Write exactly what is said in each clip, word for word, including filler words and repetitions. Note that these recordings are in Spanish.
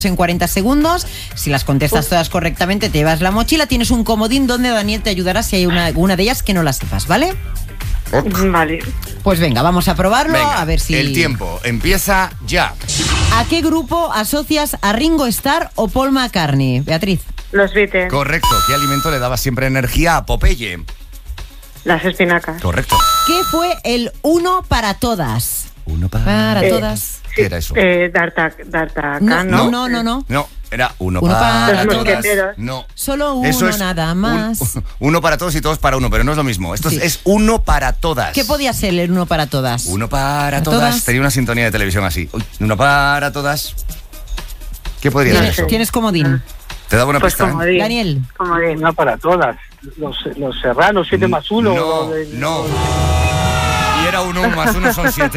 en cuarenta segundos. Si las contestas todas correctamente, te llevas la mochila. Tienes un comodín donde Daniel te ayudará si hay una, alguna de ellas que no la sepas, ¿vale? Vale. Pues venga, vamos a probarlo. Venga, a ver si... el tiempo empieza ya. ¿A qué grupo asocias a Ringo Starr o Paul McCartney? Beatriz. Los Beatles. Correcto. ¿Qué alimento le daba siempre energía a Popeye? Las espinacas. Correcto. ¿Qué fue el uno para todas? Uno para, Para Eh, todas. ¿Qué era eso? Eh, D'Arta- D'Artagnan, No, ¿no? no, no, no. No, era uno, Uno para, para Los todas. mosqueteros. No. Solo uno Eso es nada un- más. uno para todos y todos para uno, pero no es lo mismo. Esto es- Sí. es uno para todas. ¿Qué podía ser el uno para todas? Uno para ¿Todas? todas. Tenía una sintonía de televisión así. Uy, uno para todas. ¿Qué podría ser ¿Tienes, eso? tienes comodín? Te daba una Pues pista. ¿eh? comodín. Daniel. Comodín. Una para todas. Los, los serranos, siete más uno. No, de- no. Y era uno más uno son siete.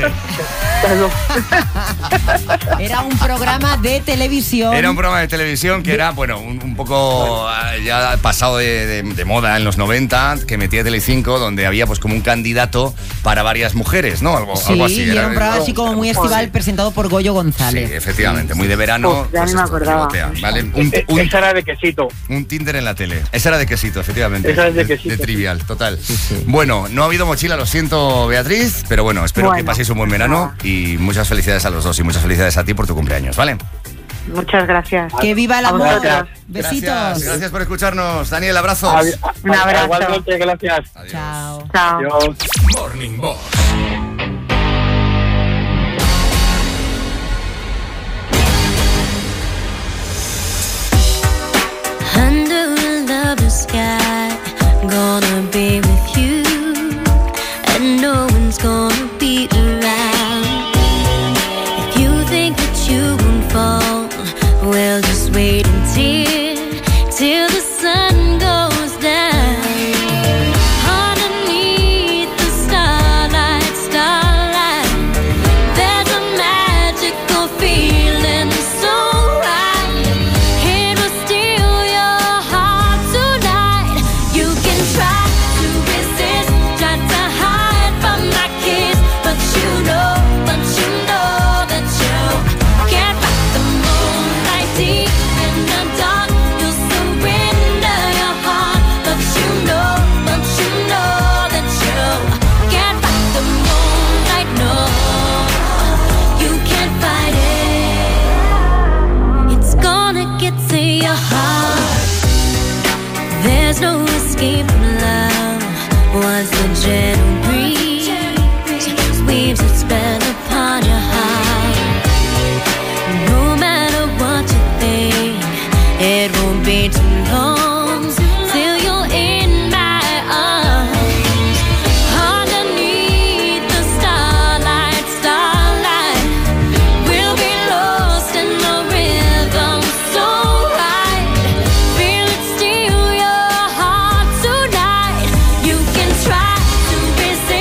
Era un programa de televisión. Era un programa de televisión que era, bueno, un, un poco ah, ya pasado de, de- de moda en los noventa, que metía Telecinco, donde había pues como un candidato para varias mujeres, ¿no? Algo, Sí, algo así. y era un programa así como muy estival, Sí. presentado por Goyo Sí, González. efectivamente, muy de verano. Uf, ya pues ni me esto, acordaba. pivotea, ¿vale? Un, Eh, un- Esa era de quesito. un Tinder en la tele. Esa era de quesito, efectivamente. Esa es de quesito. De trivial, total. Bueno, no ha habido mochila, lo siento, Beatriz, pero bueno, espero que Bueno. paséis un buen verano y muchas felicidades a los dos y muchas felicidades a ti por tu cumpleaños, ¿vale? Muchas gracias. Que viva el A amor. vosotros. Besitos. Gracias, gracias por escucharnos. Daniel, abrazos. Adi- Un abrazo. Igualmente, gracias. Adiós. Chao. Chao. Adiós. Morning Boss. Under a lover's sky, gonna be with you, and no one's gonna be around. If you think that you won't fall, well, just wait until, till the sun goes down. Underneath the starlight, starlight, there's a magical feeling so right. It will steal your heart tonight. You can try to resist, try to hide from my kiss, but you know, but you know that you can't fight the moonlight deep in the dark. You'll surrender your heart, but you know, but you know that you can't fight the moonlight. No, you can't fight it. It's gonna get to your heart. There's no escape from love. Once the gentle breeze weaves its spell upon your heart, no matter what you think, it won't be too long till you're in my arms. Underneath the starlight, starlight, we'll be lost in the rhythm so right. Feel it steal your heart tonight. You can try to resist,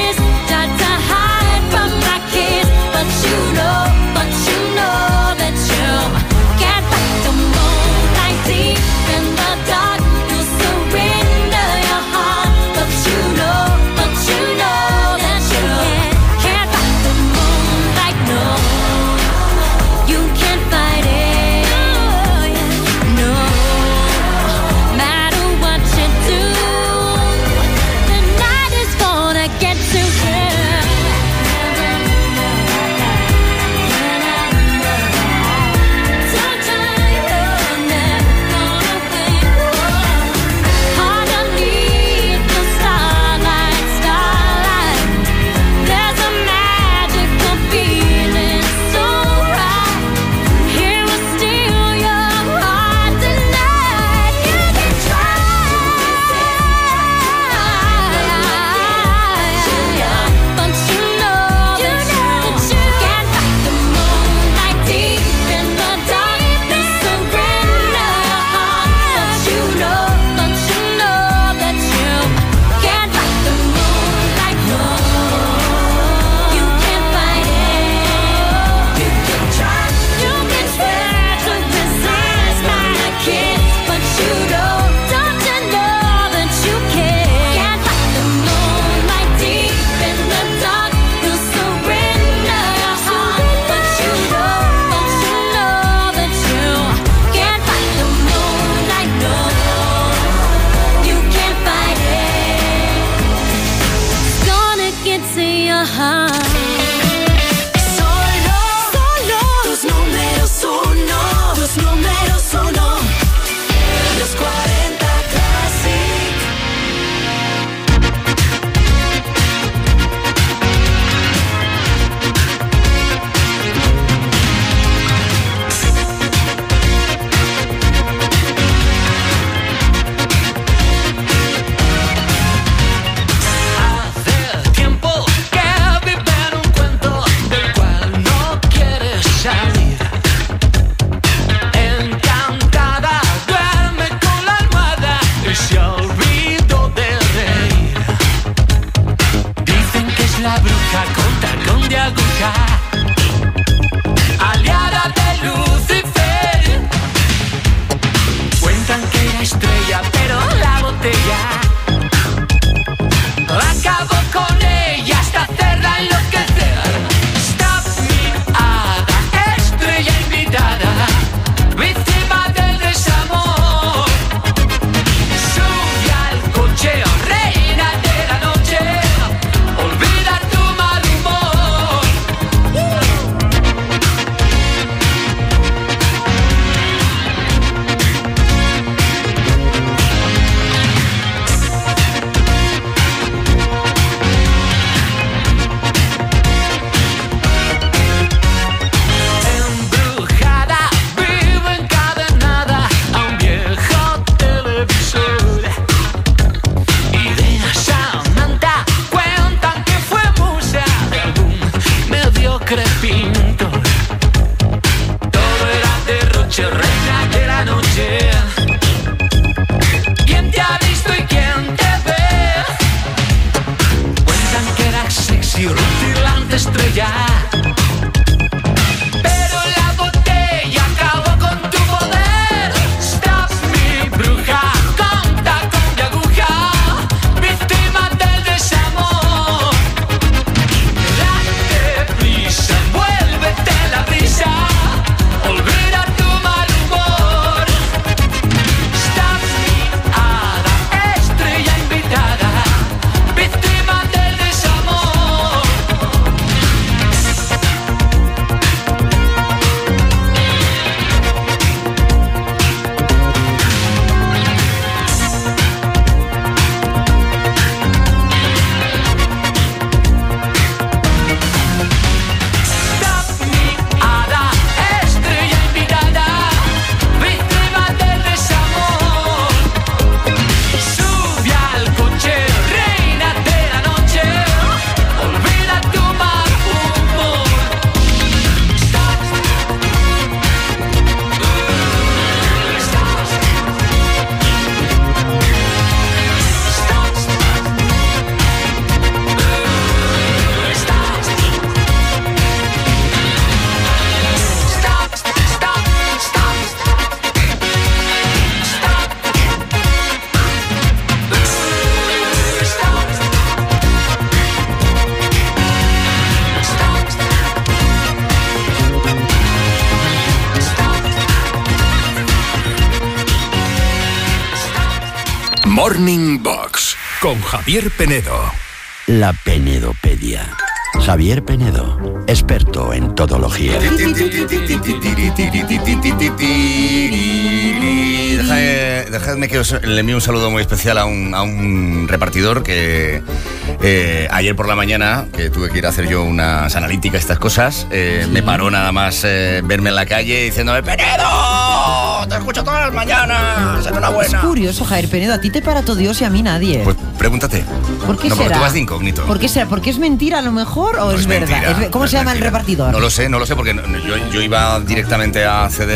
Morning Box con Javier Penedo. La Penedopedia. Javier Penedo, experto en todología. Dejadme, dejadme que os le envíe un saludo muy especial a un, a un repartidor que eh, ayer por la mañana, que tuve que ir a hacer yo unas analíticas, estas cosas, eh, sí. me paró nada más eh, verme en la calle diciéndome: ¡Penedo! ¡Te escucho todas las mañanas! ¡Enhorabuena! Es curioso, Javier Penedo, a ti te para todo Dios y a mí nadie. Pues pregúntate. ¿Por qué no, será? Porque tú vas de incógnito. ¿Por qué será? ¿Porque es mentira a lo mejor o no es, es verdad? Mentira, Es, ¿Cómo no se llama mentira. el repartidor? No lo sé, no lo sé porque no, yo, yo iba directamente a acceder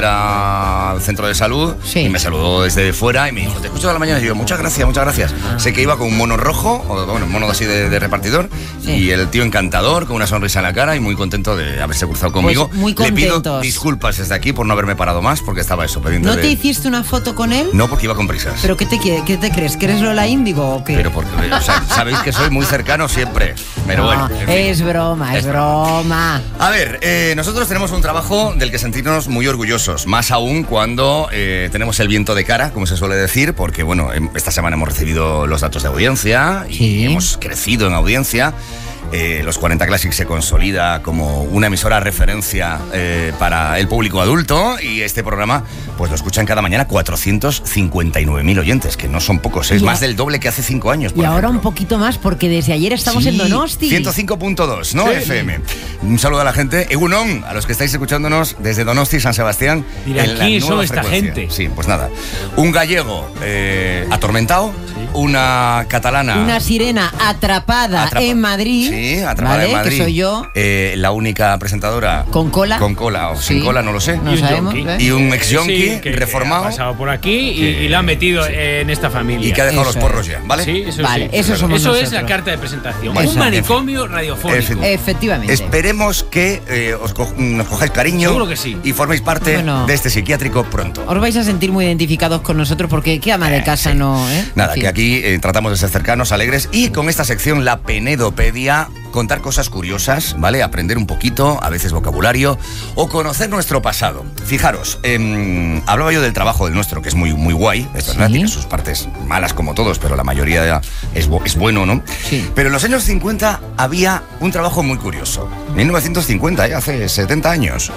al centro de salud sí. y me saludó desde fuera y me dijo: te escucho toda la mañana. Y yo: muchas gracias, muchas gracias. Ah. Sé que iba con un mono rojo, o bueno, un mono así de, de repartidor, sí. y el tío encantador, con una sonrisa en la cara y muy contento de haberse cruzado conmigo. Pues muy contentos. Le pido disculpas desde aquí por no haberme parado más porque estaba eso, pendiente ¿No de... te hiciste una foto con él? No, porque iba con prisas. ¿Pero qué te, qué te crees? ¿Que eres Lola Índigo o qué? Pero porque, o sea, sabéis que soy muy cercano siempre. Pero no, bueno, en fin. es broma, es, es broma. A ver, eh, nosotros tenemos un trabajo del que sentirnos muy orgullosos, más aún cuando eh, tenemos el viento de cara, como se suele decir, porque bueno, esta semana hemos recibido los datos de audiencia y sí. hemos crecido en audiencia. Eh, los cuarenta Classics se consolida como una emisora referencia eh, para el público adulto y este programa pues lo escuchan cada mañana cuatrocientos cincuenta y nueve mil oyentes, que no son pocos, es y más a... del doble que hace cinco años. Y por ahora ejemplo. un poquito más porque desde ayer estamos sí, en Donosti. ciento cinco punto dos, ¿no? Sí. F M. Un saludo a la gente. Egunon, a los que estáis escuchándonos desde Donosti, San Sebastián. Mira, ¿quién son esta gente? Sí, pues nada. Un gallego eh, atormentado, sí. una catalana... Una sirena atrapada Atrapa... en Madrid. Sí, atrapada ¿vale? en Madrid. Que soy yo. Eh, la única presentadora... ¿Con cola? Con cola o sí. sin cola, no lo sé. No y sabemos. Un ¿eh? y un ex-yonki sí, que, reformado. Que ha pasado por aquí y, que, y la ha metido sí. en esta familia. Y que ha dejado eso los porros ya, ¿vale? Sí, eso vale, sí. Eso, somos eso nosotros. es la carta de presentación. Bueno, un manicomio en fin. radiofónico. En fin. Efectivamente. Esperemos que eh, os co nos cojáis cariño. Seguro que sí. Y forméis parte bueno, de este psiquiátrico pronto. Os vais a sentir muy identificados con nosotros porque qué ama de casa eh, sí. no... ¿eh? Nada, que aquí eh, tratamos de ser cercanos, alegres y con esta sección, la Penedopedia, contar cosas curiosas, ¿vale? Aprender un poquito, a veces vocabulario, o conocer nuestro pasado. Fijaros, eh, hablaba yo del trabajo del nuestro, que es muy, muy guay, es verdad, ¿sí? Tiene sus partes malas como todos, pero la mayoría es, es bueno, ¿no? Sí. Pero en los años cincuenta había un trabajo muy curioso. mil novecientos cincuenta, ¿eh? Hace setenta años.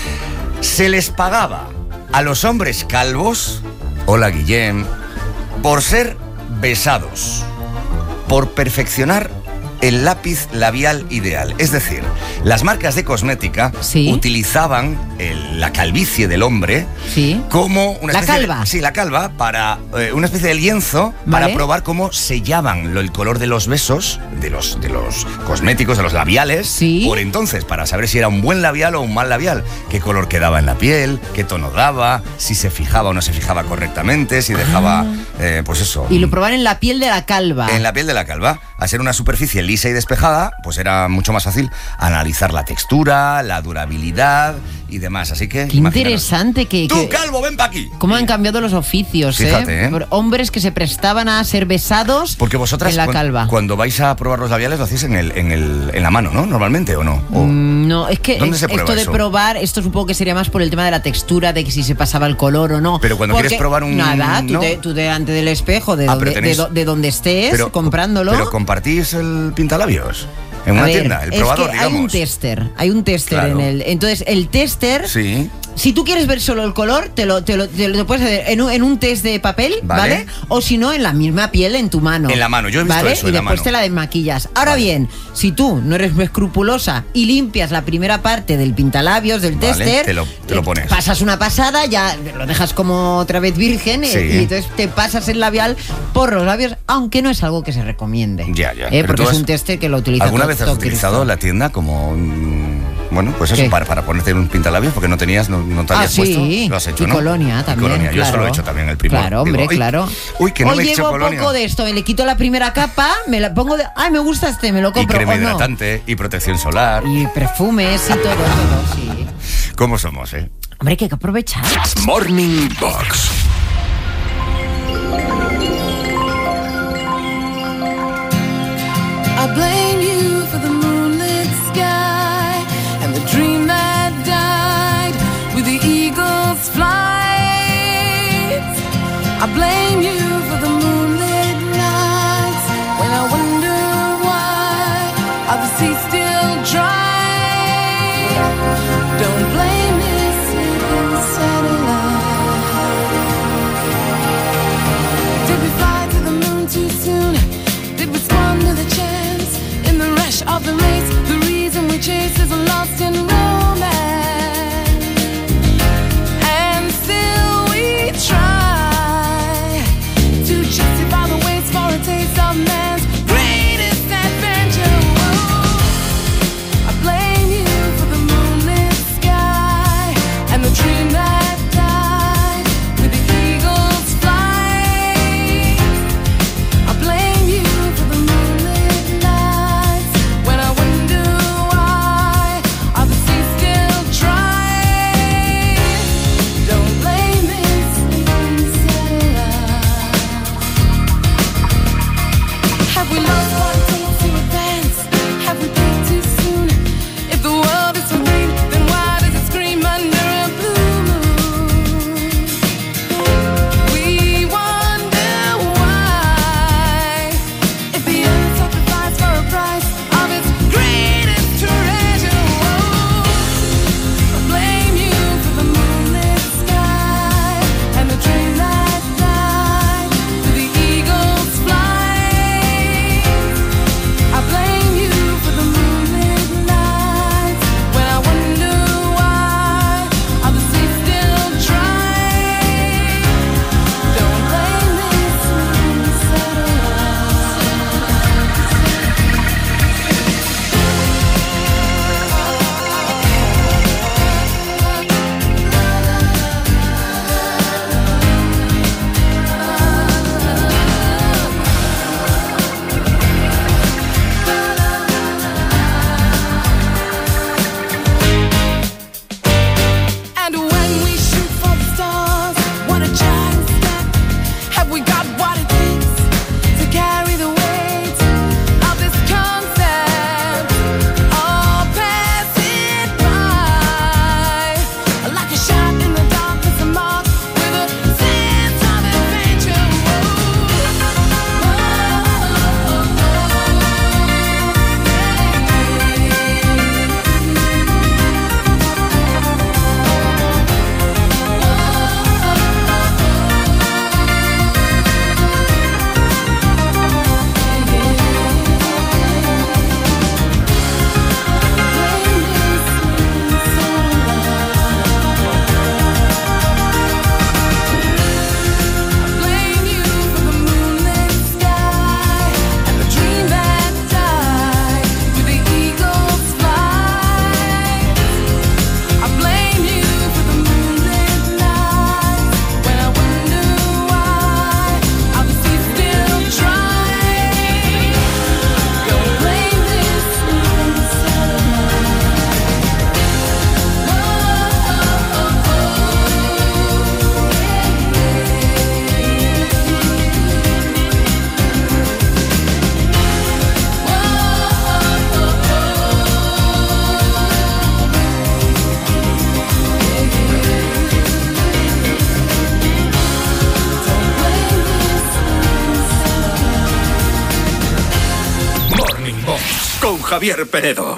Se les pagaba a los hombres calvos, hola Guillem, por ser besados, por perfeccionar el lápiz labial ideal. Es decir, las marcas de cosmética ¿sí? utilizaban el, la calvicie del hombre ¿sí? como una ¿La especie calva? De, sí, la calva, para eh, una especie de lienzo ¿vale? Para probar cómo sellaban lo, el color de los besos, de los, de los cosméticos, de los labiales, ¿sí? Por entonces, para saber si era un buen labial o un mal labial, qué color quedaba en la piel, qué tono daba, si se fijaba o no se fijaba correctamente, si dejaba, ah. eh, pues eso. Y lo probaban en la piel de la calva. En la piel de la calva. A ser una superficie lisa y despejada, pues era mucho más fácil analizar la textura, la durabilidad y demás. Así que... Qué interesante que... ¡Tú, que, calvo, ven pa' aquí! ¿Cómo han cambiado los oficios, Fíjate, eh? ¿eh? Hombres que se prestaban a ser besados Porque vosotras, en la calva. Cuando, cuando vais a probar los labiales, lo hacéis en, el, en, el, en la mano, ¿no? Normalmente, ¿o no? ¿O mm, no, es que ¿dónde se prueba esto de eso? probar, esto supongo que sería más por el tema de la textura, de que si se pasaba el color o no. Pero cuando Porque, quieres probar un... Nada, tú, ¿no? te, tú delante del espejo, de, ah, donde, tenéis... de, de donde estés, pero, comprándolo. Pero compartís el pintalabios. En una a ver, tienda, el probador, es que digamos. Hay un tester, hay un tester claro. en el. Entonces, el tester. Sí. Si tú quieres ver solo el color, te lo, te lo, te lo puedes hacer en un, en un test de papel, ¿vale? ¿vale? O si no, en la misma piel, en tu mano. En la mano, yo he visto ¿vale? eso Y en la después mano. te la desmaquillas. Ahora vale. bien, si tú no eres escrupulosa y limpias la primera parte del pintalabios, del vale, tester, te lo, te lo pones. Pasas una pasada, ya lo dejas como otra vez virgen sí. y entonces te pasas el labial por los labios, aunque no es algo que se recomiende. Ya, ya. ¿eh? Porque has, es un tester que lo utiliza ¿Alguna todo, vez has todo utilizado Cristo. la tienda como... Bueno, pues eso, para, para ponerte un pintalabios porque no tenías, no, no te habías ah, puesto. Sí. Lo has hecho, y ¿no? colonia también. Y colonia. Yo claro. eso lo he hecho también el primero. Claro, hombre, Digo, claro. Uy, que no Hoy me he hecho llevo colonia. poco de esto, me le quito la primera capa, me la pongo de. Ay, me gusta este, me lo compro. Y crema o no. hidratante, y protección solar. Y perfumes y todo, todo, sí. ¿Cómo somos, eh? Hombre, que hay que aprovechar. Morning Box. I blame you for the moonlit sky and the dream that died with the eagle's flight. I blame you for the moonlit Javier Penedo.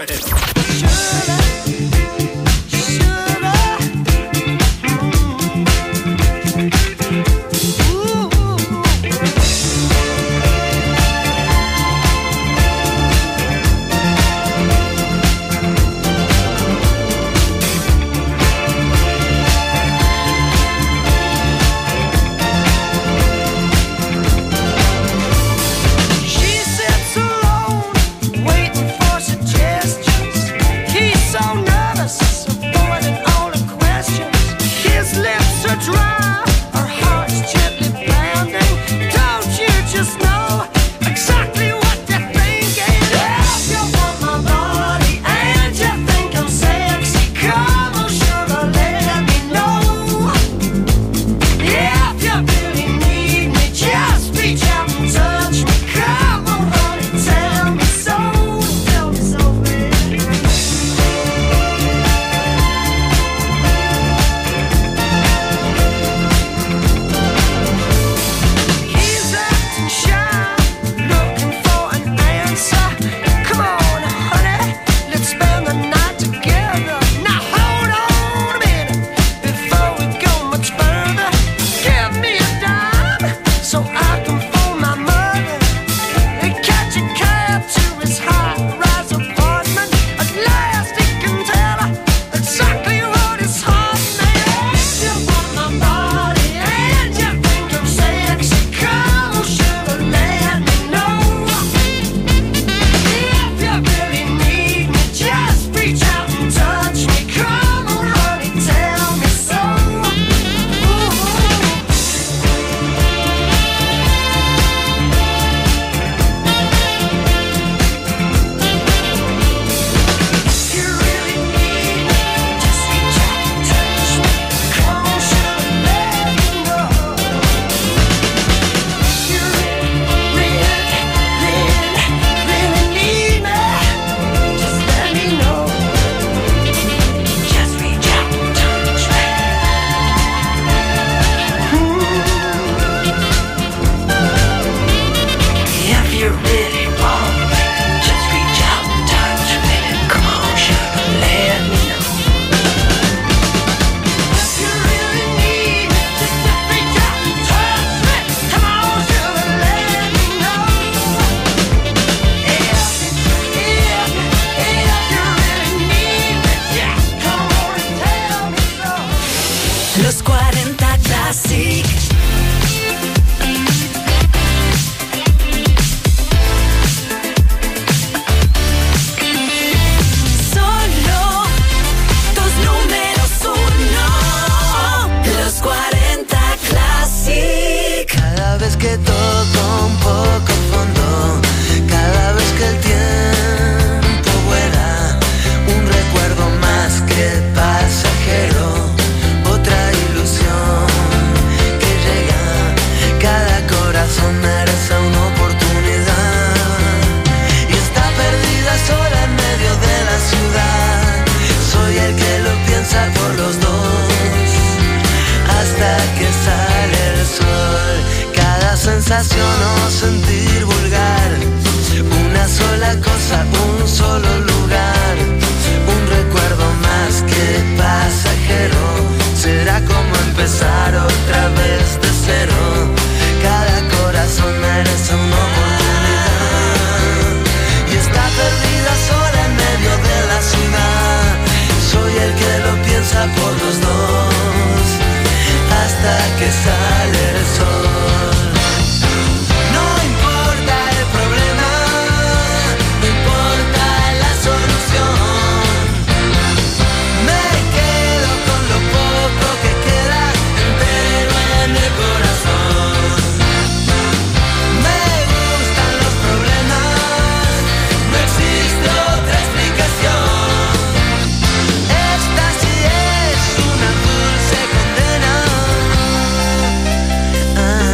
Ah.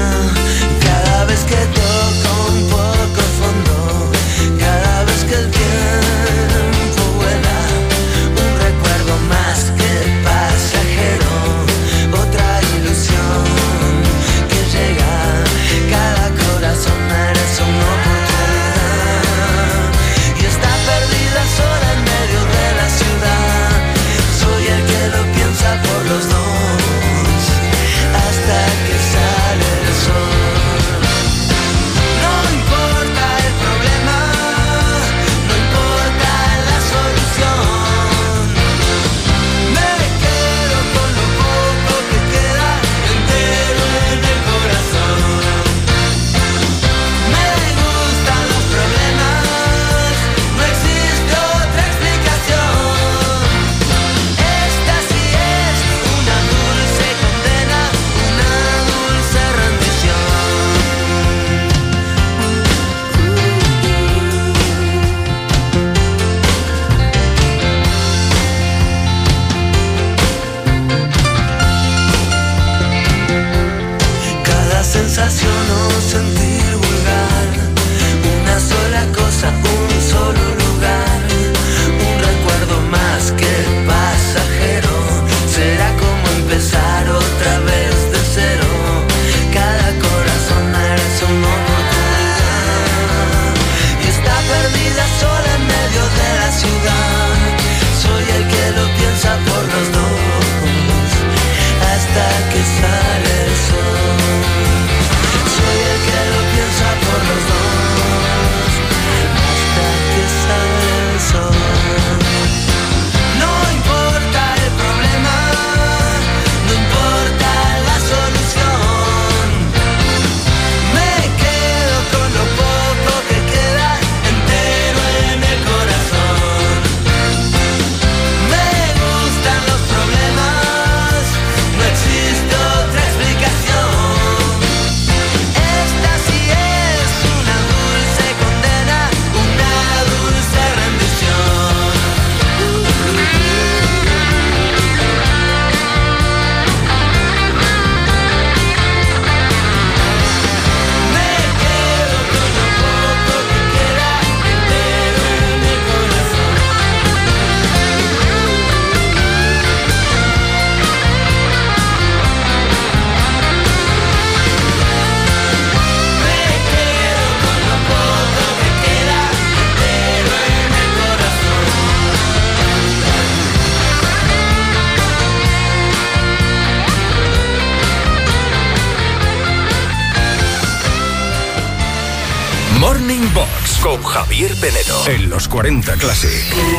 con Javier Penedo en los cuarenta Classic.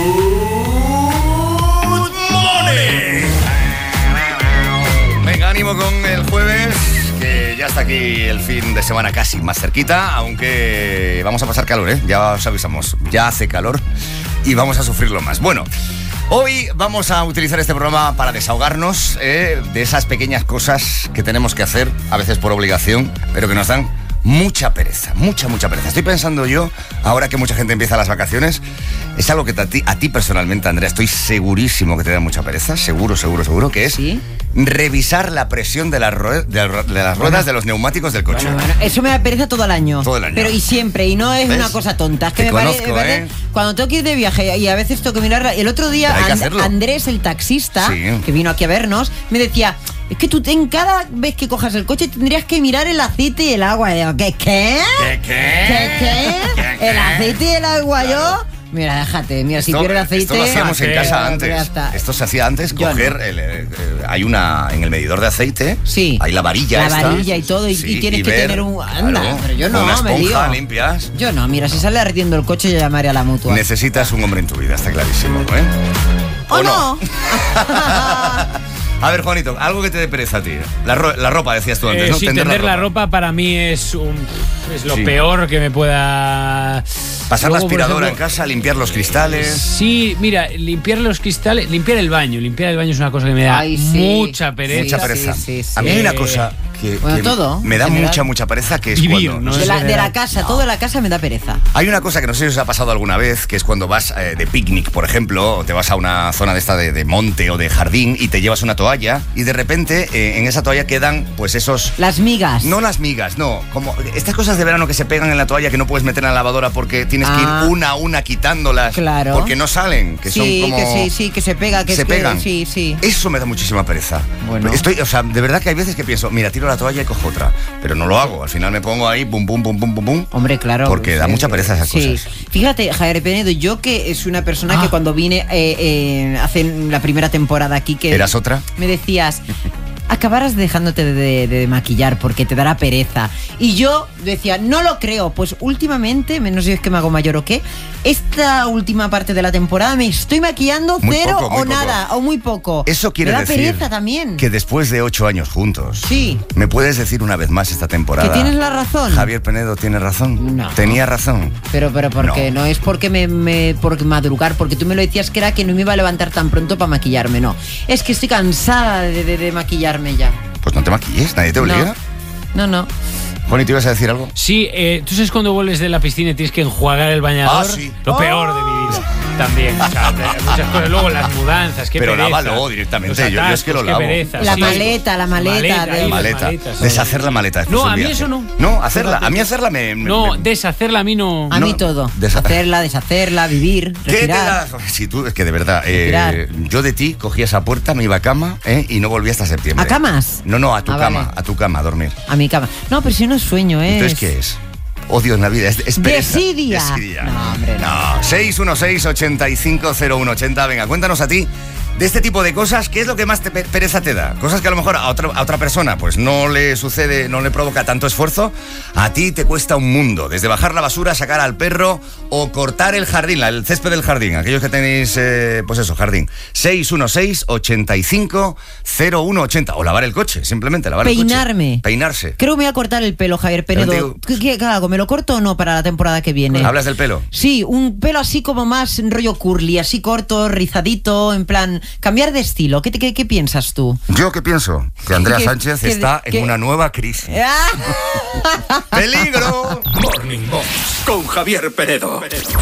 Good morning. Venga, ánimo con el jueves, que ya está aquí el fin de semana casi más cerquita, aunque vamos a pasar calor, ¿eh? Ya os avisamos, ya hace calor y vamos a sufrirlo más. Bueno, hoy vamos a utilizar este programa para desahogarnos eh, de esas pequeñas cosas que tenemos que hacer, a veces por obligación, pero que nos dan mucha pereza, mucha, mucha pereza. Estoy pensando yo, ahora que mucha gente empieza las vacaciones, es algo que a ti, a ti personalmente, Andrea, estoy segurísimo que te da mucha pereza, seguro, seguro, seguro, que es ¿Sí? revisar la presión de las, rue- de las, de las ruedas Bueno. de los neumáticos del coche. Bueno, bueno, eso me da pereza todo el año. Todo el año. Pero y siempre, y no es ¿Ves? una cosa tonta. Es que Te me parece, conozco, me parece- ¿eh? cuando tengo que ir de viaje y a veces tengo que mirar. El otro día Hay que And- hacerlo. Andrés, el taxista, Sí. que vino aquí a vernos, me decía: es que tú en cada vez que cojas el coche tendrías que mirar el aceite y el agua. Y digo, ¿qué? ¿Qué? ¿Qué, qué? ¿Qué? ¿Qué? ¿Qué, qué? ¿El aceite y el agua Claro. yo? Mira, déjate, mira, si Esto- pierde aceite. Esto lo hacíamos en Sí, casa ya antes. está. Esto se hacía antes, Yo coger. no. el, eh, eh, hay una. En el medidor de aceite. Sí. Hay la varilla. La esta. varilla y todo, y- y tienes que tener un- anda, claro, pero yo no, una me esponja, lío. limpias. Yo no, mira, si sale ardiendo el coche, yo llamaré a la mutua. Necesitas un hombre en tu vida, está clarísimo, ¿eh? ¿O no? A ver, Juanito, algo que te dé pereza a ti. La, ro- la ropa, decías tú antes, Eh, ¿no? sí, tender la ropa para mí es un es lo Sí. peor que me pueda... Pasar la Luego, por aspiradora ejemplo, en casa, limpiar los cristales. Sí, mira, limpiar los cristales, limpiar el baño, limpiar el baño es una cosa que me da Ay, sí. mucha pereza. Mucha pereza. sí, sí, sí. A mí hay una Eh, cosa que, bueno, que todo, me da en general. mucha, mucha pereza, que es Vivir, cuando... ¿no? De sé, la, me de da- la casa, todo de la casa me da pereza. Hay una cosa que no sé si os ha pasado alguna vez, que es cuando vas eh, de picnic, por ejemplo, o te vas a una zona de esta de, de monte o de jardín y te llevas una toalla y de repente eh, en esa toalla quedan pues esos... Las migas. No las migas, no, como estas cosas de verano que se pegan en la toalla que no puedes meter en la lavadora porque tienes que Ah. ir una a una quitándolas Claro. porque no salen, que sí, son como... que sí, sí, que se pega, que se es que- pegan. sí, sí. Eso me da muchísima pereza. Bueno. Estoy, o sea, de verdad que hay veces que pienso, mira, tiro la toalla y cojo otra, pero no lo hago. Al final me pongo ahí, pum, pum, pum, pum, pum, pum. Hombre, claro. Porque da sí. mucha pereza esas Sí. cosas. Fíjate, Javier Penedo, yo que es una persona Ah. que cuando vine eh, eh, hace la primera temporada aquí, que ¿Eras otra? me decías, acabarás dejándote de, de maquillar porque te dará pereza. Y yo decía, no lo creo. Pues últimamente, no sé si es que me hago mayor o qué, esta última parte de la temporada me estoy maquillando Muy cero poco, muy o poco. nada, o muy poco. Eso quiere me da decir pereza también. que después de ocho años juntos, Sí. ¿me puedes decir una vez más esta temporada? Que tienes la razón. Javier Penedo tiene razón. No. Tenía razón. Pero, pero, porque No. no, es porque me, me por madrugar, porque tú me lo decías que era que no me iba a levantar tan pronto para maquillarme, no. Es que estoy cansada de, de- de maquillarme ya. Pues no te maquilles, nadie te obliga. No, no. Juan, ¿y te ibas a decir algo? Sí, eh, tú sabes cuando vuelves de la piscina y tienes que enjuagar el bañador. Ah, sí. Lo peor de mi vida. También. O sea, de- muchas cosas. Luego las mudanzas, qué Pero pereza. lávalo directamente, Los yo- yo es que lo atascos, qué lavo. pereza, La sí. maleta, la maleta de- ahí, las Maleta. maletas, sí. Deshacer la maleta después No, del a mí viaje. eso no. No, hacerla. A mí hacerla me... me- No, me- deshacerla a mí no. A No, mí todo. desa- Hacerla, deshacerla, vivir, ¿Qué te retirar. da? Si tú, es que de verdad, eh, Retirar. yo de ti cogía esa puerta, me iba a cama eh, y no volví hasta septiembre. ¿A camas? No, no, a tu Ah, cama, vale. a tu cama, a dormir. A mi cama. No, pero si no es sueño, es... Entonces, ¿qué es? Odio en la vida, es, es pereza. Desidia. Desidia. No, hombre, no. No, seis uno seis, ocho cinco cero uno ocho cero. Venga, cuéntanos a ti de este tipo de cosas. ¿Qué es lo que más te pe- pereza te da? Cosas que a lo mejor a otra, a otra persona pues no le sucede, no le provoca tanto esfuerzo. A ti te cuesta un mundo. Desde bajar la basura, sacar al perro o cortar el jardín, la- el césped del jardín. Aquellos que tenéis, eh, pues eso, jardín. seis uno seis, ocho cinco cero uno ocho cero. O lavar el coche, simplemente lavar el Peinarme. coche. Peinarse. Creo que me voy a cortar el pelo, Javier Penedo. Pero te ¿Qué, qué hago? ¿Me lo corto o no para la temporada que viene? ¿Hablas del pelo? Sí, un pelo así como más rollo curly, así corto, rizadito, en plan, cambiar de estilo. ¿Qué, te- qué, qué piensas tú? Yo qué pienso, que Andrea ¿Qué- Sánchez qué- está qué- en una nueva crisis. Ah. ¡Peligro! Morning Box con Javier Penedo.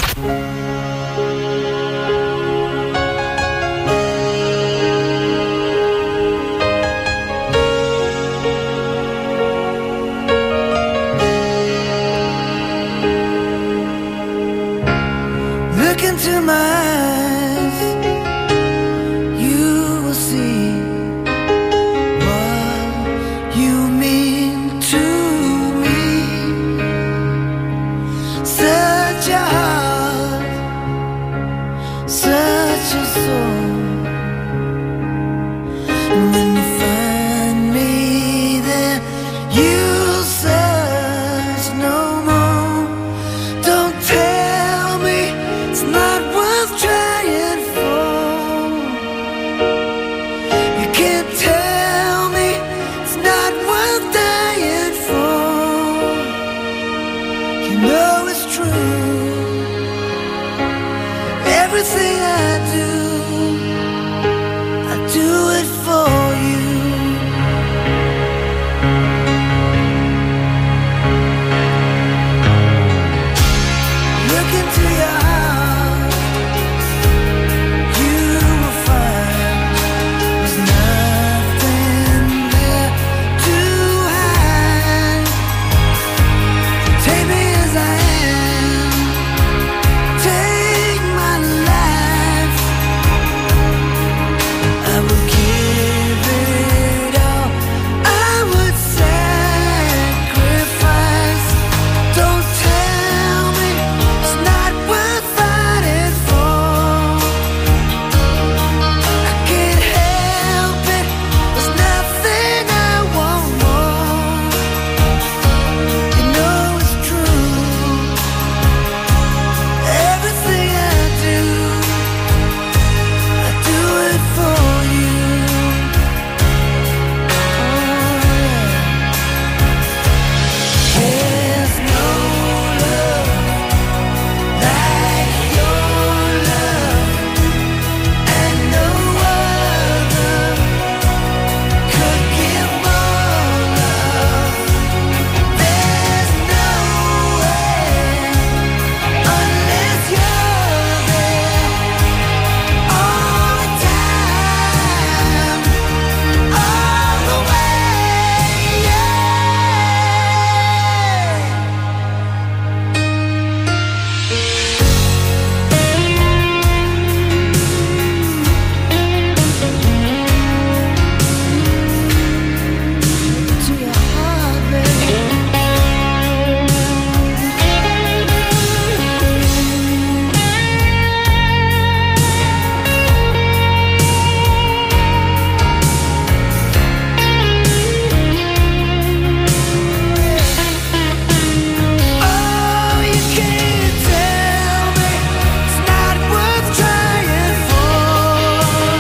Look into my eyes, you will see what you mean to me. Such a heart worth dying for. You know it's true. Everything I do, I do it for you. Look into your heart, you will find there's nothing there to hide. Take me as I am, take my life. I will give it all, I would sacrifice. Don't tell me it's not worth fighting for. I can't help it, there's nothing I want more. You know it's true. Everything I do, I do it for you. There's no love like your love, and no other could give more love. There's no way unless you're there all the time, all the way, yeah. To your heart, baby. Oh, you can't tell me it's not worth trying for.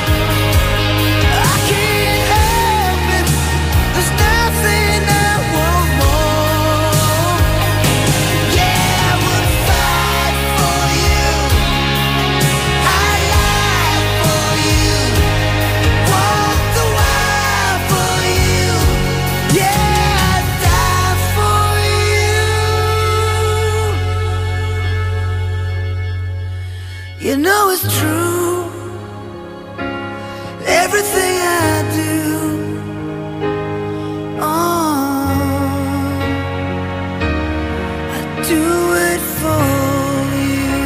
I can't help it, there's nothing I want more. Yeah, I would fight for you, I lie for you, walk the wire for you. Yeah, I'd die for you. You know it's true. Everything I do, oh, I do it for you.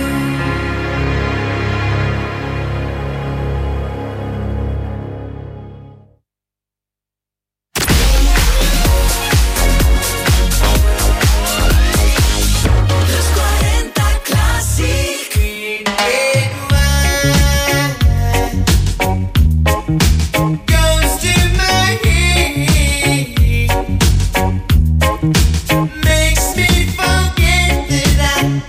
Los cuarenta Classic. Goes to my head, makes me forget that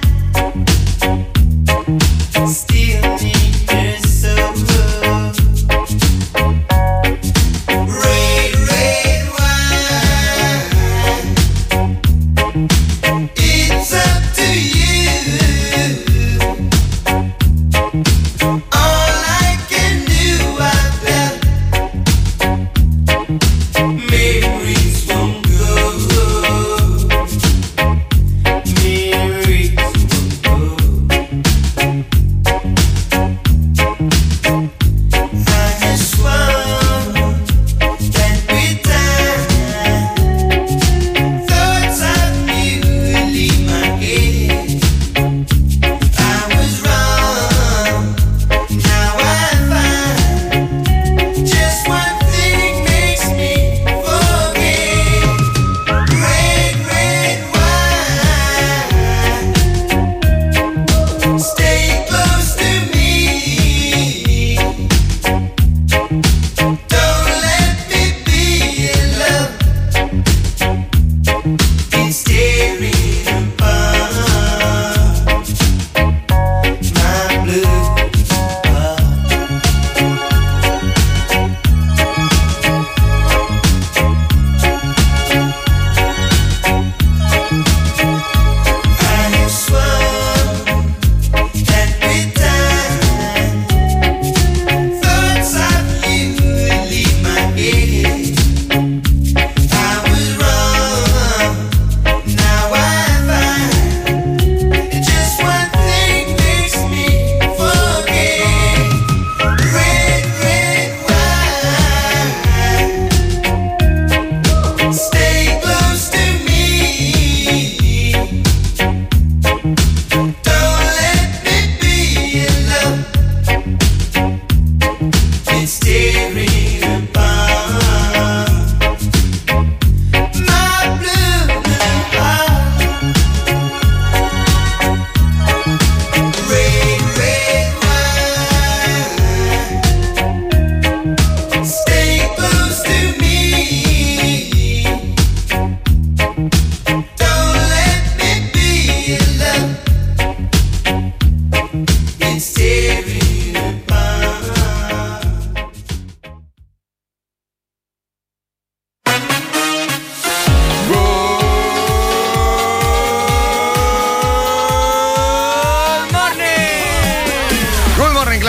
I still need her so. Red, red wine, it's up to you. All I can do, I bet memories won't go.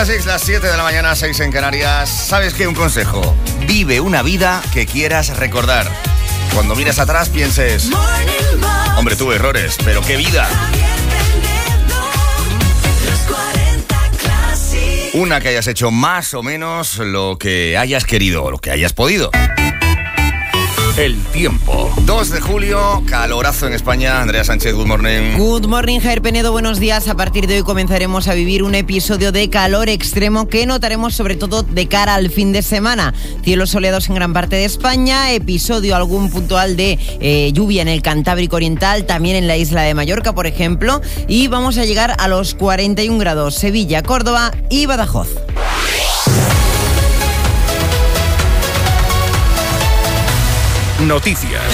Classics, las siete de la mañana, seis en Canarias. ¿Sabes qué? Un consejo. Vive una vida que quieras recordar. Cuando mires atrás pienses, hombre, tuve errores, pero qué vida. Una que hayas hecho más o menos lo que hayas querido, lo que hayas podido. El tiempo. dos de julio, calorazo en España. Andrea Sánchez, good morning. Good morning, Javier Penedo, buenos días. A partir de hoy comenzaremos a vivir un episodio de calor extremo que notaremos sobre todo de cara al fin de semana. Cielos soleados en gran parte de España, episodio algún puntual de eh, lluvia en el Cantábrico Oriental, también en la isla de Mallorca, por ejemplo, y vamos a llegar a los cuarenta y un grados, Sevilla, Córdoba y Badajoz. Noticias.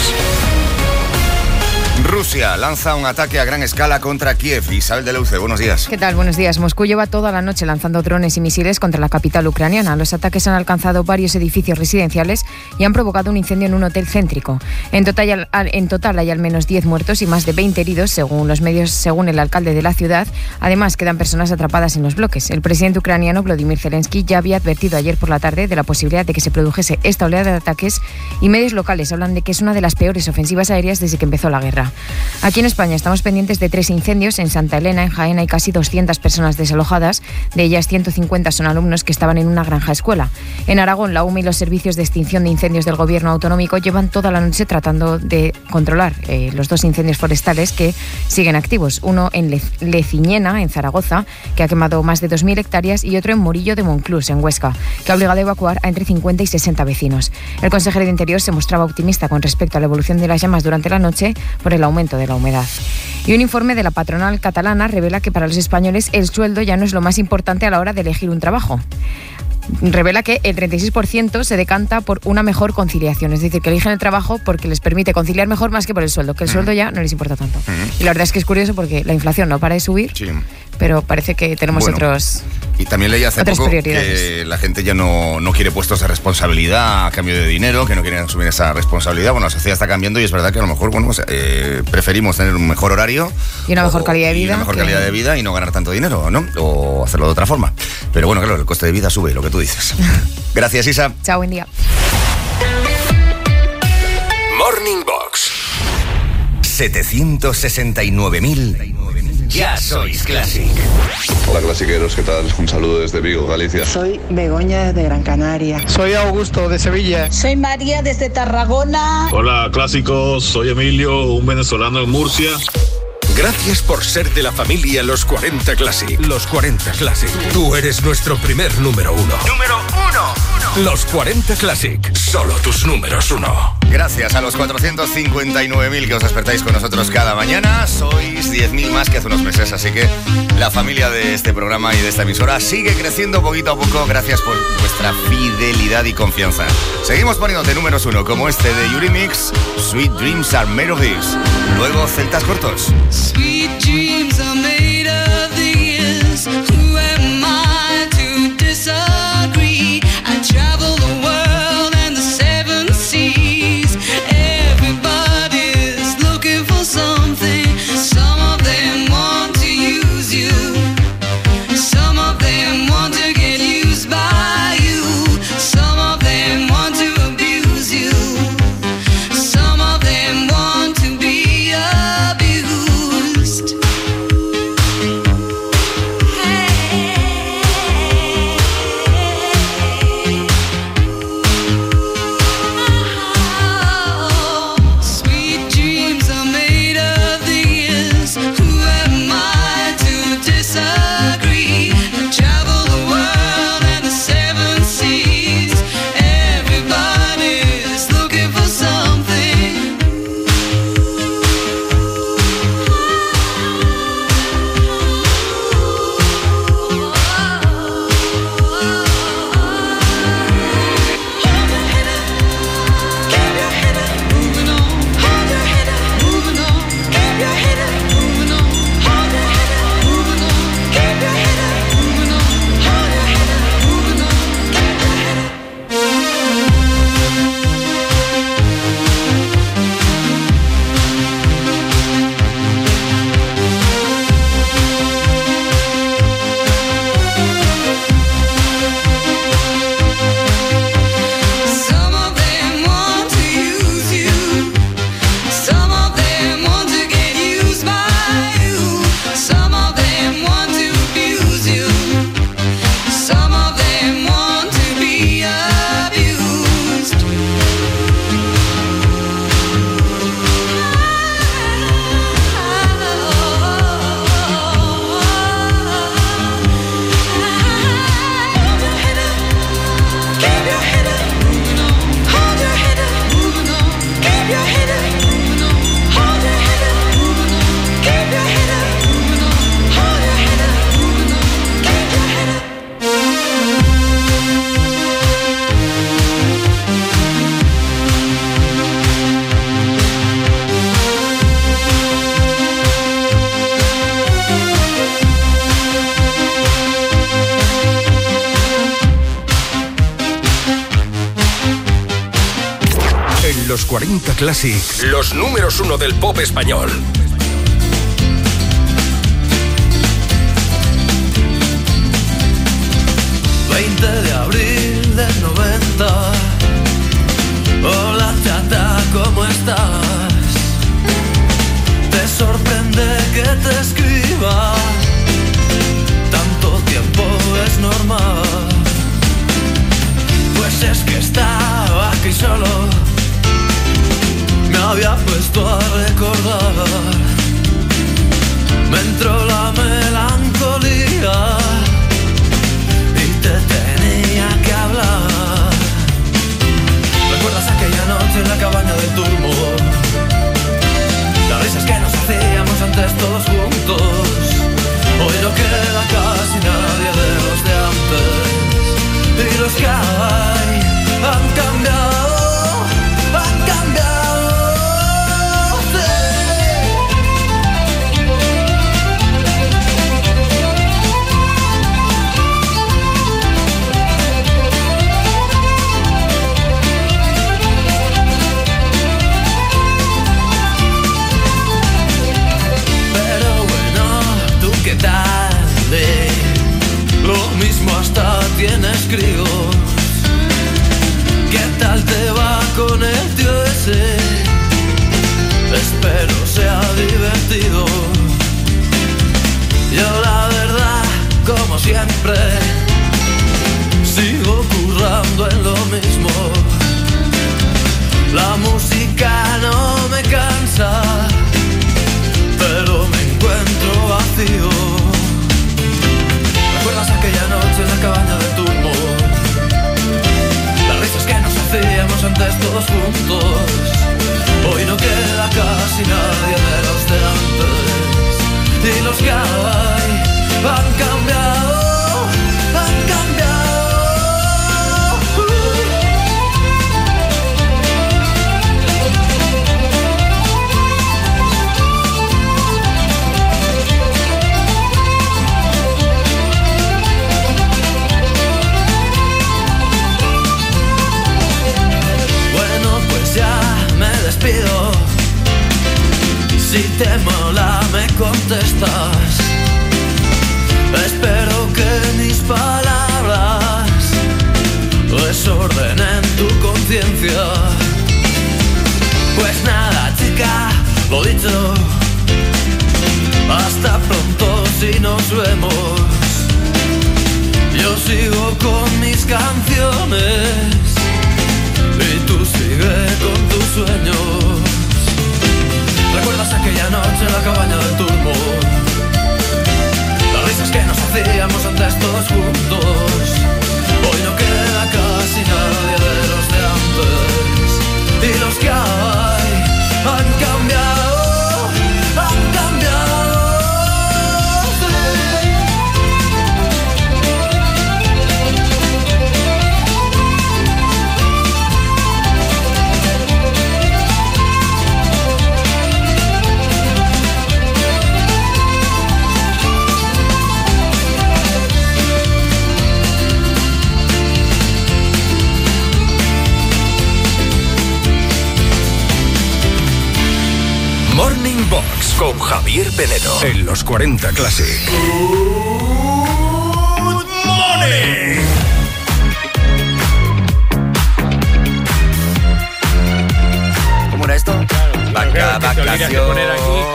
Rusia lanza un ataque a gran escala contra Kiev. Isabel de Leuce, buenos días. ¿Qué tal? Buenos días. Moscú lleva toda la noche lanzando drones y misiles contra la capital ucraniana. Los ataques han alcanzado varios edificios residenciales y han provocado un incendio en un hotel céntrico. En total, en total hay al menos diez muertos y más de veinte heridos, según los medios, según el alcalde de la ciudad. Además, quedan personas atrapadas en los bloques. El presidente ucraniano, Volodymyr Zelensky, ya había advertido ayer por la tarde de la posibilidad de que se produjese esta oleada de ataques y medios locales hablan de que es una de las peores ofensivas aéreas desde que empezó la guerra. Aquí en España estamos pendientes de tres incendios. En Santa Elena, en Jaén, hay casi doscientas personas desalojadas. De ellas, ciento cincuenta son alumnos que estaban en una granja escuela. En Aragón, la U M E y los servicios de extinción de incendios del gobierno autonómico llevan toda la noche tratando de controlar eh, los dos incendios forestales que siguen activos. Uno en Le- Leciñena, en Zaragoza, que ha quemado más de dos mil hectáreas, y otro en Murillo de Monclús, en Huesca, que ha obligado a evacuar a entre cincuenta y sesenta vecinos. El consejero de Interior se mostraba optimista con respecto a la evolución de las llamas durante la noche por el aumento de la humedad. Y un informe de la patronal catalana revela que para los españoles el sueldo ya no es lo más importante a la hora de elegir un trabajo. Revela que el treinta y seis por ciento se decanta por una mejor conciliación, es decir, que eligen el trabajo porque les permite conciliar mejor más que por el sueldo, que el sueldo ya no les importa tanto. Y la verdad es que es curioso porque la inflación no para de subir, sí, pero parece que tenemos bueno, otros y también leí hace otras poco prioridades. Que la gente ya no, no quiere puestos de responsabilidad a cambio de dinero, que no quieren asumir esa responsabilidad. Bueno, la sociedad está cambiando y es verdad que a lo mejor bueno, eh, preferimos tener un mejor horario y una mejor o, calidad de vida, y una mejor que... calidad de vida y no ganar tanto dinero, ¿no? O hacerlo de otra forma. Pero bueno, claro, el coste de vida sube, lo que tú dices. Gracias, Isa. Chao, buen día. Morning Box. setecientos sesenta y nueve mil. Ya sois Classic. Hola clasiqueros, ¿qué tal? Un saludo desde Vigo, Galicia. Soy Begoña de Gran Canaria. Soy Augusto de Sevilla. Soy María desde Tarragona. Hola clásicos, soy Emilio, un venezolano en Murcia. Gracias por ser de la familia Los cuarenta Classic. Los cuarenta Classic. Tú eres nuestro primer número uno. ¡Número uno! Los cuarenta Classic. Solo tus números uno. Gracias a los cuatrocientos cincuenta y nueve mil que os despertáis con nosotros cada mañana. Sois diez mil más que hace unos meses, así que la familia de este programa y de esta emisora sigue creciendo poquito a poco. Gracias por vuestra fidelidad y confianza. Seguimos poniéndote números uno, como este de Eurythmics, Sweet Dreams Are Made of This. Luego, Celtas Cortos. Sweet dreams are made of these. Who am I to disagree? I travel the world and the seven seas. Everybody's looking for something. Some of them want to use you. Some of them want to get used by you. Some of them want to abuse you. Some of them want to be abused. cuarenta Classic, los números uno del pop español. veinte de abril del noventa. Hola chata, ¿cómo estás? Te sorprende que te escriba. Tanto tiempo es normal. Pues es que estaba aquí solo. Me había puesto a recordar. Me entró la melancolía y te tenía que hablar. ¿Recuerdas aquella noche en la cabaña del Turbo? Las risas que nos hacíamos antes todos juntos. Hoy no queda casi nadie de los de antes. Y los que hay han cambiado, han cambiado. ¿Qué tal? Eh, lo mismo hasta tienes críos. ¿Qué tal te va con el tío ese? Espero sea divertido. Yo la verdad, como siempre, sigo currando en lo mismo. La música no me cansa, pero me encuentro vacío. ¿Recuerdas aquella noche en la cabaña del Turbo? Las risas que nos hacíamos antes todos juntos. Hoy no queda casi nadie de los de antes. Y los que hay han cambiado, han cambiado. Despido. Si te mola me contestas. Espero que mis palabras desordenen tu conciencia. Pues nada chica, lo dicho. Hasta pronto si nos vemos. Yo sigo con mis canciones y tú sigue con tus sueños. ¿Recuerdas aquella noche en la cabaña del Turbo? Las risas que nos hacíamos antes todos juntos. Hoy no queda casi nadie de los de antes. Y los que hay han cambiado, han cambiado. Morning Box con Javier Penedo en los cuarenta Classic. Good morning. ¿Cómo era esto? Vaca, vacaciones.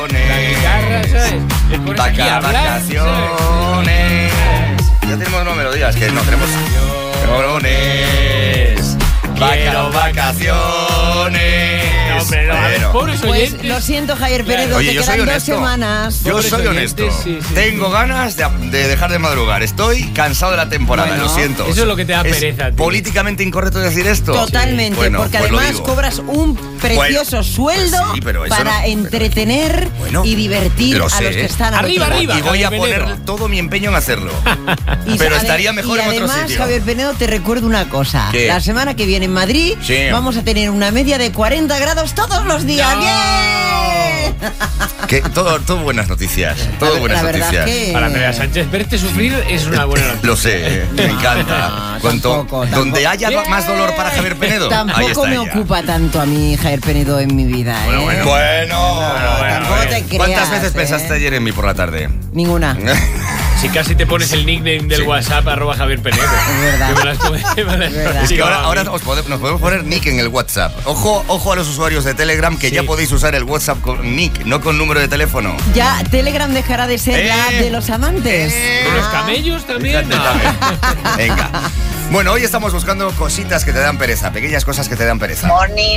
Vaca, vacaciones. Ya tenemos una melodía, es que no tenemos. Vacaciones. Vaca, vacaciones. No, hombre, no, a ver, pobres Pues oyentes. lo siento, Javier Penedo, Oye, te yo quedan soy dos honesto. semanas. Yo Pobres soy oyentes, honesto. sí, sí, Tengo ganas de, de dejar de madrugar. Estoy cansado de la temporada, Bueno, lo siento. eso es lo que te da pereza a ti. ¿Políticamente incorrecto decir esto? Totalmente, Bueno, porque pues lo además digo. cobras un precioso Bueno, sueldo pues sí, pero eso para no- entretener Bueno, y divertir lo a sé. los que están al Arriba, otro lado. arriba. Y voy a Javier poner Penedo. todo mi empeño en hacerlo. Y Pero ade- estaría mejor y en otro además, sitio. Javier Penedo, te recuerdo una cosa. ¿Qué? La semana que viene en Madrid Sí. vamos a tener una media de cuarenta grados todos los días. No. ¡Bien! Que todo, todo buenas noticias. Todo La- buenas la verdad noticias. que- Para Andrea Sánchez, verte sufrir es una buena noticia. Lo sé, me encanta. Cuanto, tampoco, donde tampoco. haya Bien. más dolor para Javier Penedo, ahí Tampoco está me ella. ocupa tanto a mí Javier Penedo en mi vida, ¿eh? Bueno, bueno. bueno, Tampoco bueno. te creas, ¿Cuántas veces ¿eh? pensaste ayer en mí por la tarde? Ninguna. Si casi te pones el nickname del WhatsApp, arroba Javier Penedo. Es verdad. Que me las come- me las- Es verdad. Es que ahora, Sí, ahora os pode- nos podemos poner nick en el WhatsApp. Ojo, ojo a los usuarios de Telegram que Sí. ya podéis usar el WhatsApp con nick, no con número de teléfono. Ya Telegram dejará de ser Eh. la app de los amantes. Eh. ¿Con los Ah. camellos también? Fíjate también. Venga. Bueno, hoy estamos buscando cositas que te dan pereza, pequeñas cosas que te dan pereza. Morning.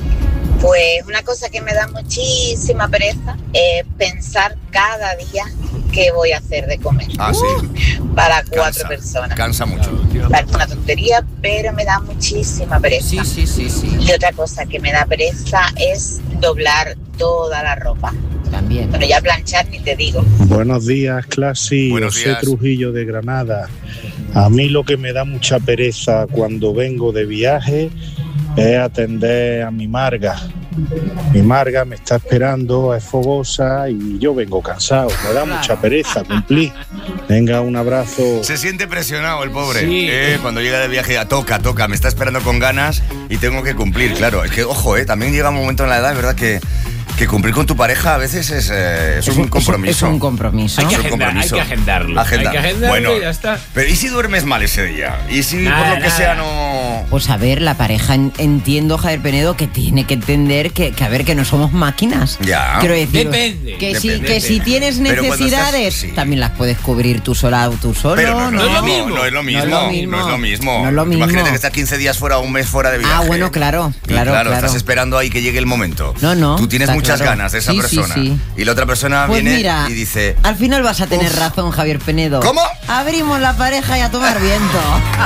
Pues una cosa que me da muchísima pereza es pensar cada día qué voy a hacer de comer Ah, sí. para cuatro Cansa, personas. Cansa mucho. Parece una tontería, pero me da muchísima pereza. Sí, sí, sí, sí. Y otra cosa que me da pereza es doblar toda la ropa. También. Bueno, ya planchar ni te digo. Buenos días, Clasi. Buenos José días. Trujillo de Granada. A mí lo que me da mucha pereza cuando vengo de viaje es atender a mi Marga. Mi Marga me está esperando, es fogosa y yo vengo cansado. Me da mucha pereza cumplir. Venga, un abrazo. Se siente presionado el pobre. Sí. Eh, cuando llega de viaje, a toca, toca, me está esperando con ganas y tengo que cumplir, claro. Es que, ojo, eh, también llega un momento en la edad, ¿verdad? Que, que cumplir con tu pareja a veces es, eh, es un compromiso. Es un compromiso. Hay que, Es un agendar, hay compromiso. que agendarlo. Agenda. Hay que agendarlo Bueno, y ya está. Pero ¿y si duermes mal ese día? ¿Y si Nada, por lo que nada. sea no...? Pues a ver, la pareja en- entiendo, Javier Penedo, que tiene que entender que, que a ver, que no somos máquinas. Ya. Quiero decir, Depende. que, si, Depende. que si tienes Pero cuando necesidades, estás- sí. también las puedes cubrir tú sola o tú solo. Pero no, no es lo mismo. No es lo mismo. No es lo mismo. No es lo mismo. No es lo mismo. Imagínate que estás quince días fuera o un mes fuera de viaje. Ah, bueno, claro, Y claro, claro. estás esperando ahí que llegue el momento. No, no, Tú tienes está muchas claro. ganas de esa Sí, sí, persona. sí. Y la otra persona Pues viene mira, y dice... al final vas a tener Uf. razón, Javier Penedo. ¿Cómo? Abrimos la pareja y a tomar viento.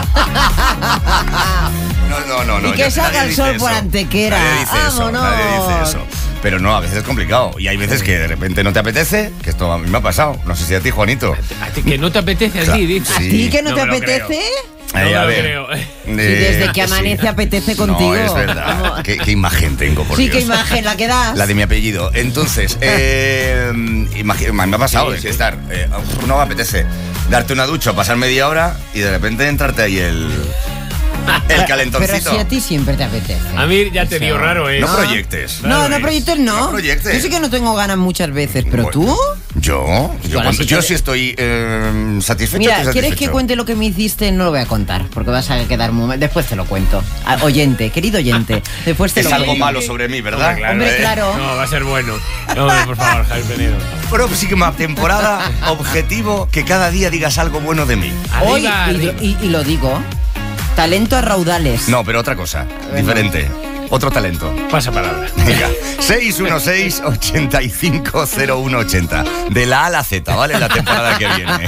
No, no, no, no. Y que ya- salga nadie el dice sol eso. por Antequera. Nadie dice eso, Vámonos. nadie dice eso. Pero no, a veces es complicado. Y hay veces que de repente no te apetece, que esto a mí me ha pasado. No sé si a ti, Juanito. A ti que no te apetece a Claro, ti, dices. ¿A sí. ti que no, No te me lo apetece? No Ahí, me a lo ver. creo. Eh, Sí, desde que sí. amanece apetece contigo. No, es verdad. Vamos. ¿Qué, qué imagen tengo, por Sí, Dios. qué imagen la que das. La de mi apellido. Entonces, eh, imagi- me ha pasado Sí, es sí. estar, eh, no me apetece darte una ducha, pasar media hora y de repente entrarte ahí el, el calentoncito. Pero si a ti siempre te apetece. A mí ya te dio raro, ¿eh? No proyectes. No, Claro no es. proyectes no. No proyectes. Yo sí que no tengo ganas muchas veces, pero Bueno, tú. Yo, yo, a las cuando- ocho yo de- sí estoy eh, satisfecho. Mira, estoy ¿quieres que satisfecho. cuente lo que me hiciste? No lo voy a contar, porque vas a quedar muy mal. Después te lo cuento. Ah, oyente, querido oyente, después te Es lo algo cuento. malo sobre mí, ¿verdad? Hombre, claro. Hombre, Eh, claro. No, va a ser bueno. No, hombre, por favor, Javier Penedo. Próxima temporada, objetivo, que cada día digas algo bueno de mí. Hoy, Arriba, y, arriba. y- y lo digo, talento a raudales. No, pero otra cosa, diferente. Otro talento. Pasa palabra. Venga, seis uno seis, ocho cinco cero uno ocho cero. De la A a la Z, ¿vale? La temporada que viene.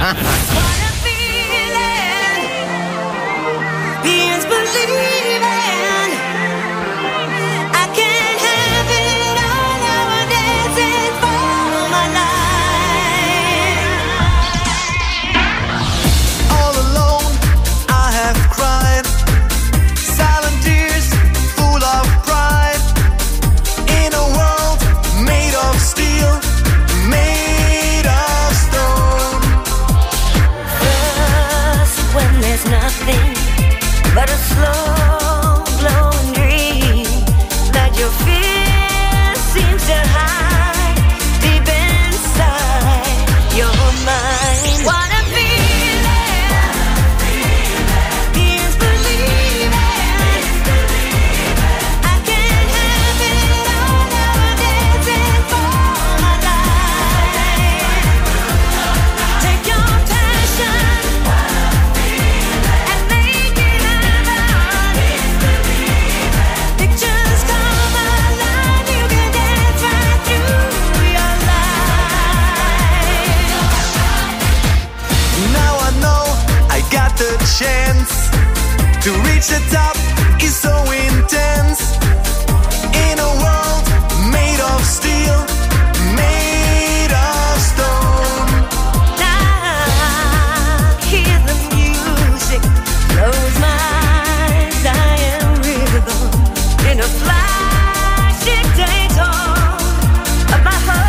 He's believing. I can't have it all nowadays. It's for my life. All alone, I have cried. Silent tears, full of pride. In a world made of steel, made of stone. Just when there's nothing but a slow glowing dream that your fear seems to hide deep inside your mind. What a feeling! Is believing. I can't have it all nowadays. It's for my life. Take your passion and make it alive. Pictures come alive. You can dance right through your life. Now I know I got the chance to reach the top. Is so intense. In a world made of steel, made of stone. Now hear the music. Close my eyes. I am rhythm in a flashing daytone of my heart.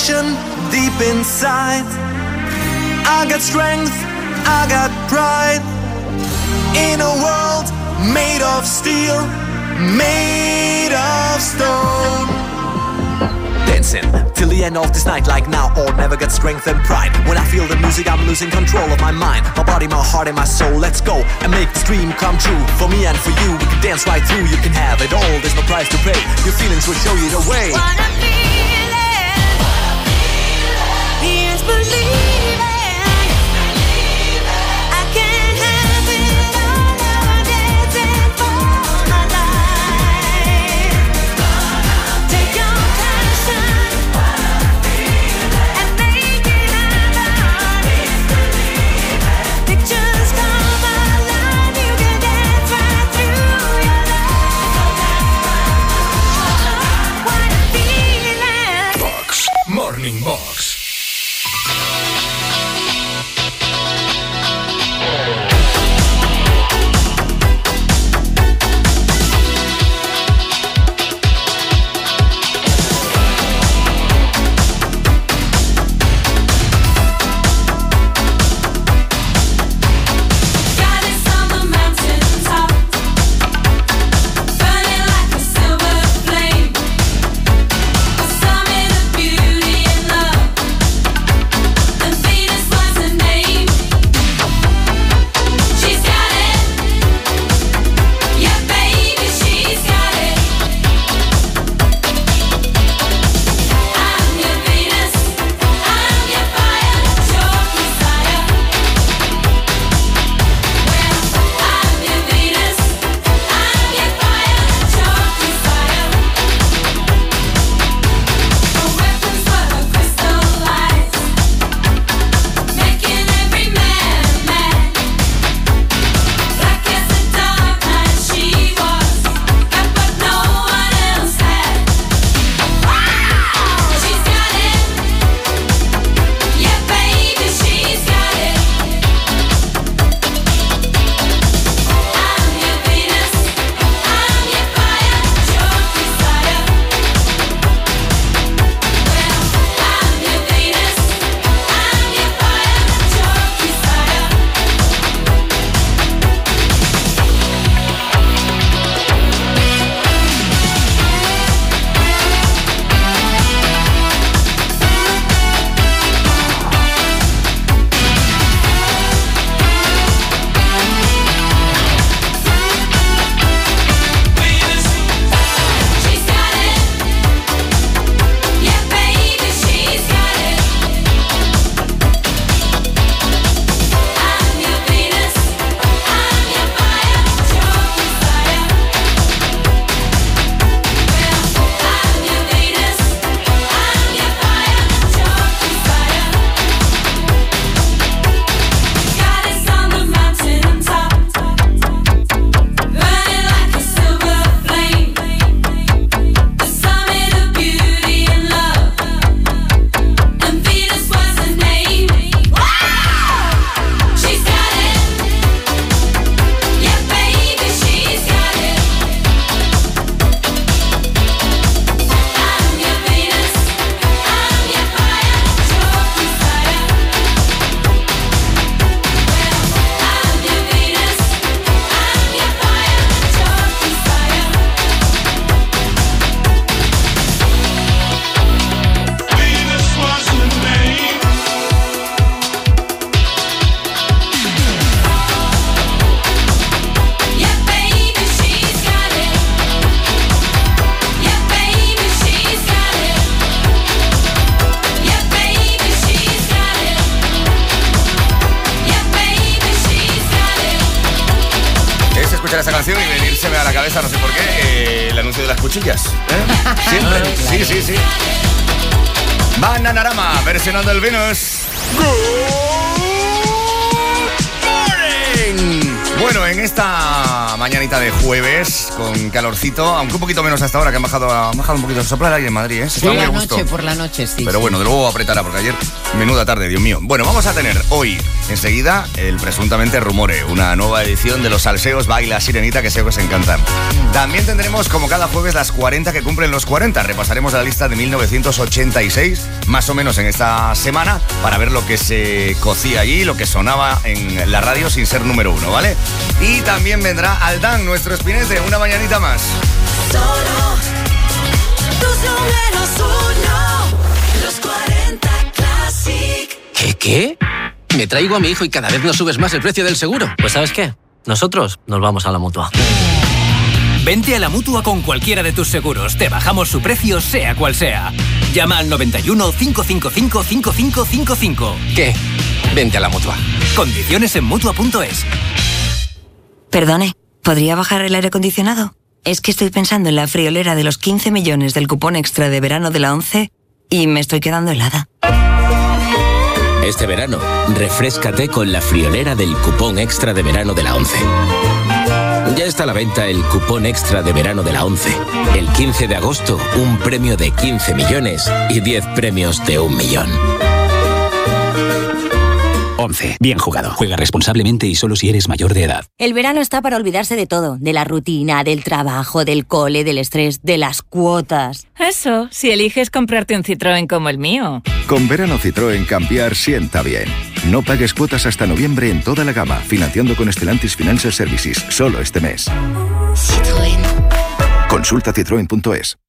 passion deep inside. I got strength, I got pride. In a world made of steel, made of stone. Dancing till the end of this night, like now or never, get strength and pride. When I feel the music, I'm losing control of my mind, my body, my heart and my soul. Let's go and make this dream come true. For me and for you, we can dance right through. You can have it all, there's no price to pay. Your feelings will show you the way. What I'm feeling, here's believing. I can have it all, now I'm dancing for my life. Take your passion and make it happen. Pictures come alive, you can dance right through your life. What I'm feeling. Box Morning Box. Goddess on the mountain top, burning like a silver flame. A summit of beauty and love, and Venus was her name. She's got it, yeah baby, she's got it. I'm your Venus, I'm your fire, your desire. I'm your Venus, I'm your fire, your desire. Her weapons were her crystal eyes, making every man mad. Black as the dark night she was, got what no one else had. She's got it, yeah baby, she's got it. I'm your Venus, I'm your fire, your desire. I'm your Venus, I'm your fire, your desire. She's got it, yeah baby, she's got it. I'm your Venus, I'm your fire, your desire. I'm your Venus, I'm your fire, your desire. Goddess on the mountain top, burning like a silver flame. The summit of beauty and love, and Venus was her name. She's got it, yeah baby, she's got it. I'm your Venus, I'm your fire, your desire. I'm your Venus, I'm your fire, your desire. Venus was her name. Yeah baby, she's got it. Yeah baby, she's got it. Yeah baby, she's got it. Yeah baby, she's got it. Es escuchar esta canción y venírseme a la cabeza, no sé por qué, eh, el anuncio de las cuchillas. ¿eh? Siempre. Sí, sí, sí. Bananarama, versionando el Venus. Good morning. Bueno, en esta mañanita de jueves, con calorcito, aunque un poquito menos hasta ahora, que han bajado, han bajado un poquito el soplar ahí en Madrid, ¿eh? Se Por está la muy a gusto. noche, por la noche, sí. Pero sí. bueno, de luego apretará, porque ayer, menuda tarde, Dios mío. Bueno, vamos a tener hoy, enseguida, el presuntamente Rumore, una nueva edición de los salseos Baila Sirenita, que sé que os encantan. También tendremos, como cada jueves, las cuarenta que cumplen los cuarenta. Repasaremos la lista de mil novecientos ochenta y seis, más o menos en esta semana, para ver lo que se cocía allí, lo que sonaba en la radio sin ser número uno, ¿vale? Y también vendrá Aldán, nuestro espinete, una mañanita más. Solo tus números uno, los cuarenta Classic. ¿Qué, qué? Me traigo a mi hijo y cada vez nos subes más el precio del seguro. Pues ¿sabes qué? Nosotros nos vamos a la Mutua. Vente a la Mutua con cualquiera de tus seguros. Te bajamos su precio, sea cual sea. Llama al noventa y uno, cinco cinco cinco, cinco cinco cinco cinco. ¿Qué? Vente a la Mutua. Condiciones en Mutua punto es. Perdone, ¿podría bajar el aire acondicionado? Es que estoy pensando en la friolera de los quince millones del cupón extra de verano de la ONCE y me estoy quedando helada. Este verano, refréscate con la friolera del cupón extra de verano de la ONCE. Ya está a la venta el cupón extra de verano de la ONCE. El quince de agosto, un premio de quince millones y diez premios de un millón. ONCE. Bien jugado. Juega responsablemente y solo si eres mayor de edad. El verano está para olvidarse de todo. De la rutina, del trabajo, del cole, del estrés, de las cuotas. Eso, si eliges comprarte un Citroën como el mío. Con verano Citroën cambiar sienta bien. No pagues cuotas hasta noviembre en toda la gama, financiando con Stellantis Financial Services, solo este mes. Citroën. Consulta citroen punto es.